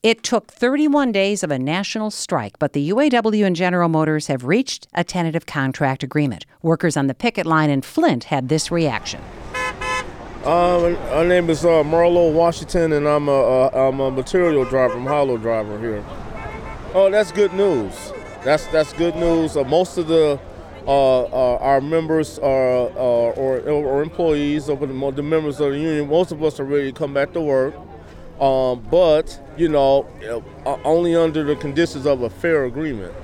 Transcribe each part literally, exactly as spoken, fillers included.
It took thirty-one days of a national strike, but the U A W and General Motors have reached a tentative contract agreement. Workers on the picket line in Flint had this reaction. Uh, my name is uh, Marlo Washington, and I'm a, uh, I'm a material driver. I'm a hollow driver here. Oh, that's good news. That's that's good news. Uh, most of the uh, uh, our members are uh, or, or employees of the, the members of the union. Most of us are ready to come back to work. Um, but, you know, only under the conditions of a fair agreement.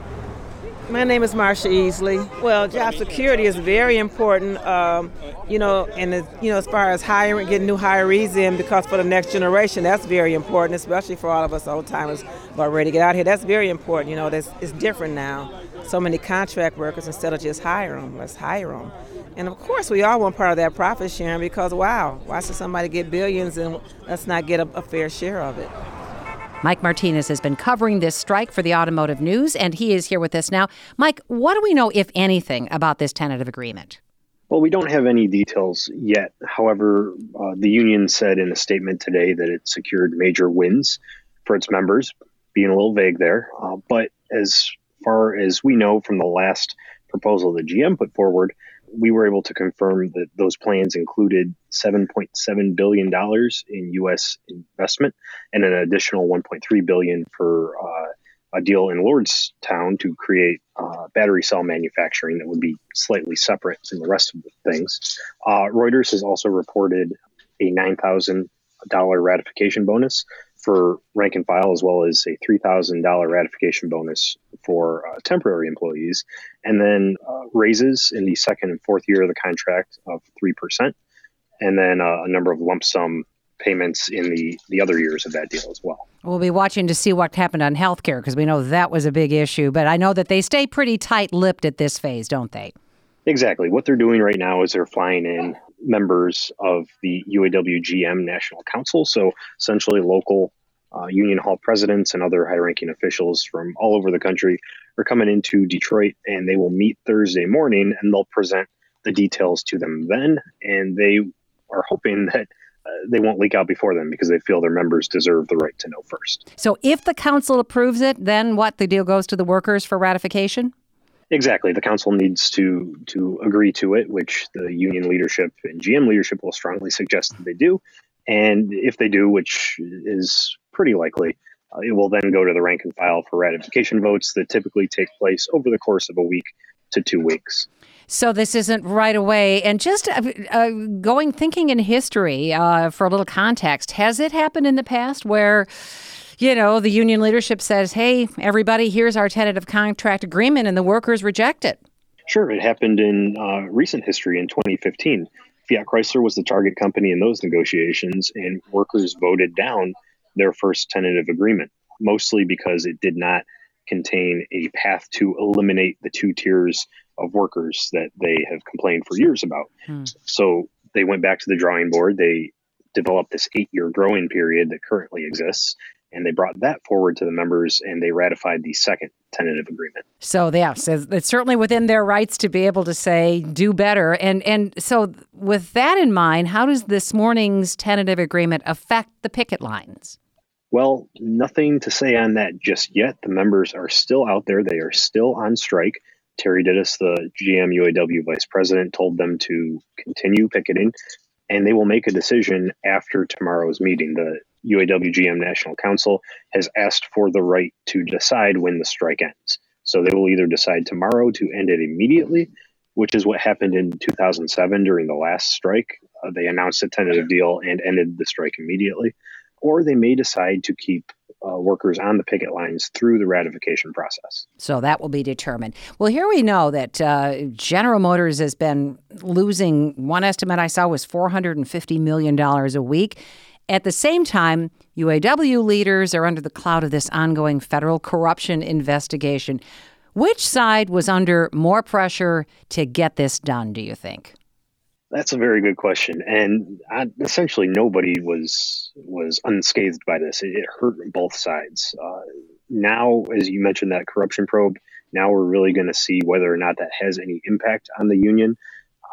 My name is Marsha Easley. Well, job security is very important, um, you know, and, you know, as far as hiring, getting new hirees in, because for the next generation, that's very important, especially for all of us old-timers who are ready to get out here. That's very important, you know, that's, it's different now. So many contract workers, instead of just hire them, let's hire them. And of course, we all want part of that profit sharing because, wow, why should somebody get billions and let's not get a, a fair share of it? Mike Martinez has been covering this strike for the Automotive News, and he is here with us now. Mike, what do we know, if anything, about this tentative agreement? Well, we don't have any details yet. However, uh, the union said in a statement today that it secured major wins for its members, being a little vague there. Uh, but as far as we know from the last proposal that G M put forward, we were able to confirm that those plans included seven point seven billion dollars in U S investment and an additional one point three billion dollars for uh, a deal in Lordstown to create uh, battery cell manufacturing that would be slightly separate from the rest of the things. Uh, Reuters has also reported a nine thousand dollars ratification bonus for rank and file, as well as a three thousand dollars ratification bonus for uh, temporary employees, and then uh, raises in the second and fourth year of the contract of three percent, and then uh, a number of lump sum payments in the, the other years of that deal as well. We'll be watching to see what happened on health care, because we know that was a big issue, but I know that they stay pretty tight-lipped at this phase, don't they? Exactly. What they're doing right now is they're flying in members of the U A W G M National Council, so essentially local uh, union hall presidents and other high-ranking officials from all over the country are coming into Detroit, and they will meet Thursday morning, and they'll present the details to them then, and they are hoping that uh, they won't leak out before then because they feel their members deserve the right to know first. So if the council approves it, then what? The deal goes to the workers for ratification? Exactly. The council needs to to agree to it, which the union leadership and G M leadership will strongly suggest that they do. And if they do, which is pretty likely, uh, it will then go to the rank and file for ratification votes that typically take place over the course of a week to two weeks. So this isn't right away. And just uh, uh, going, thinking in history, uh, for a little context, has it happened in the past where, you know, the union leadership says, hey, everybody, here's our tentative contract agreement, and the workers reject it? Sure. It happened in uh, recent history in twenty fifteen. Fiat Chrysler was the target company in those negotiations, and workers voted down their first tentative agreement, mostly because it did not contain a path to eliminate the two tiers of workers that they have complained for years about. Hmm. So they went back to the drawing board. They developed this eight-year growing period that currently exists, and they brought that forward to the members, and they ratified the second tentative agreement. So, yeah, so it's certainly within their rights to be able to say, do better. And and so with that in mind, how does this morning's tentative agreement affect the picket lines? Well, nothing to say on that just yet. The members are still out there. They are still on strike. Terry Dittus, the G M U A W vice president, told them to continue picketing, and they will make a decision after tomorrow's meeting. The U A W G M National Council has asked for the right to decide when the strike ends. So they will either decide tomorrow to end it immediately, which is what happened in two thousand seven during the last strike. Uh, they announced a tentative deal and ended the strike immediately. Or they may decide to keep uh, workers on the picket lines through the ratification process. So that will be determined. Well, here we know that uh, General Motors has been losing, one estimate I saw was four hundred fifty million dollars a week. At the same time, U A W leaders are under the cloud of this ongoing federal corruption investigation. Which side was under more pressure to get this done, do you think? That's a very good question. And I, essentially nobody was was unscathed by this. It, it hurt both sides. Uh, now, as you mentioned, that corruption probe, now we're really going to see whether or not that has any impact on the union. Uh,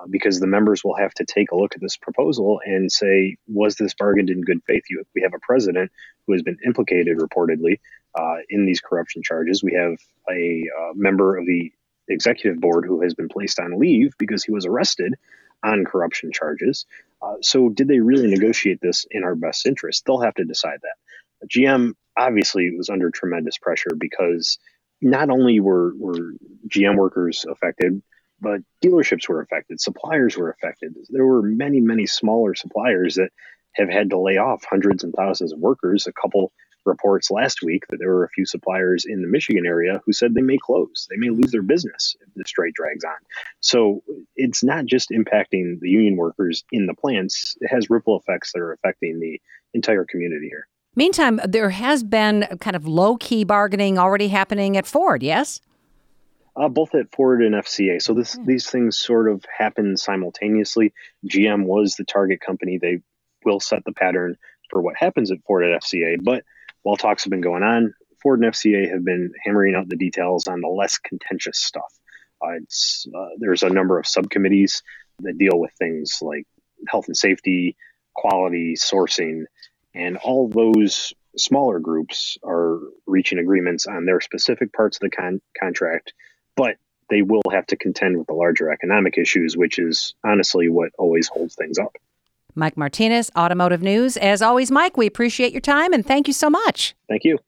because the members will have to take a look at this proposal and say, was this bargained in good faith? You, we have a president who has been implicated reportedly uh, in these corruption charges. We have a uh, member of the executive board who has been placed on leave because he was arrested on corruption charges. Uh, so did they really negotiate this in our best interest? They'll have to decide that. G M obviously was under tremendous pressure because not only were, were G M workers affected, but dealerships were affected, suppliers were affected. There were many, many smaller suppliers that have had to lay off hundreds and thousands of workers. A couple reports last week that there were a few suppliers in the Michigan area who said they may close, they may lose their business if the strike drags on. So it's not just impacting the union workers in the plants, it has ripple effects that are affecting the entire community here. Meantime, there has been kind of low-key bargaining already happening at Ford, yes? Uh, both at Ford and F C A. So this, mm. these things sort of happen simultaneously. G M was the target company. They will set the pattern for what happens at Ford at F C A. But while talks have been going on, Ford and F C A have been hammering out the details on the less contentious stuff. Uh, it's, uh, there's a number of subcommittees that deal with things like health and safety, quality, sourcing, and all those smaller groups are reaching agreements on their specific parts of the con- contract, but they will have to contend with the larger economic issues, which is honestly what always holds things up. Mike Martinez, Automotive News. As always, Mike, we appreciate your time and thank you so much. Thank you.